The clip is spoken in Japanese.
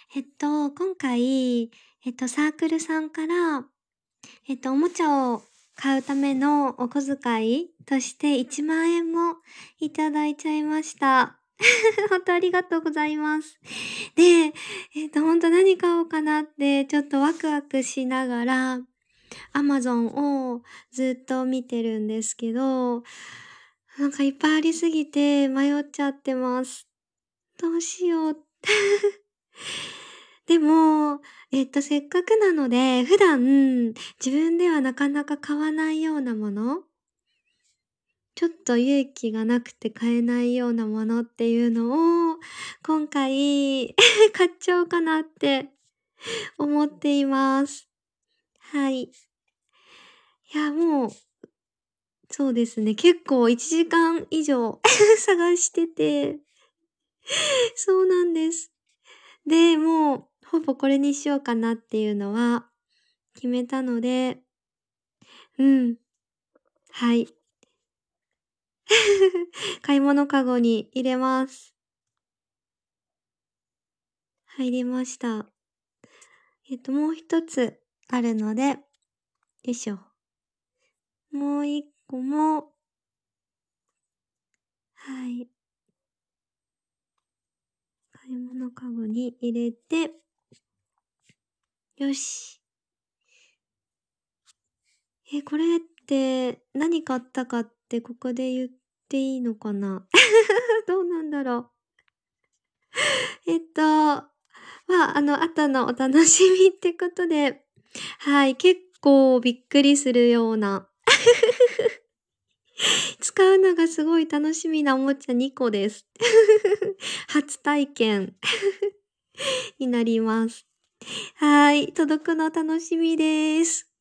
今回、サークルさんから、おもちゃを買うためのお小遣いとして1万円もいただいちゃいました。本当ありがとうございます。で、本当何買おうかなってちょっとワクワクしながら、Amazon をずっと見てるんですけど、なんかいっぱいありすぎて迷っちゃってます。どうしよう。でも、せっかくなので、普段自分ではなかなか買わないようなもの、ちょっと勇気がなくて買えないようなものっていうのを、今回買っちゃおうかなって思っています。はい。いや、もう、そうですね、結構1時間以上探してて、そうなんです。で、もう、ほぼこれにしようかなっていうのは決めたので、うん、はい。買い物かごに入れます。入りました。もう一つあるので、よいしょ。もう一個も、はい、買い物かごに入れて、よし。これって何買ったかってここで言っていいのかな？どうなんだろう。後のお楽しみってことで、はい、結構びっくりするような使うのがすごい楽しみなおもちゃ2個です。初体験になります。はい、届くの楽しみです。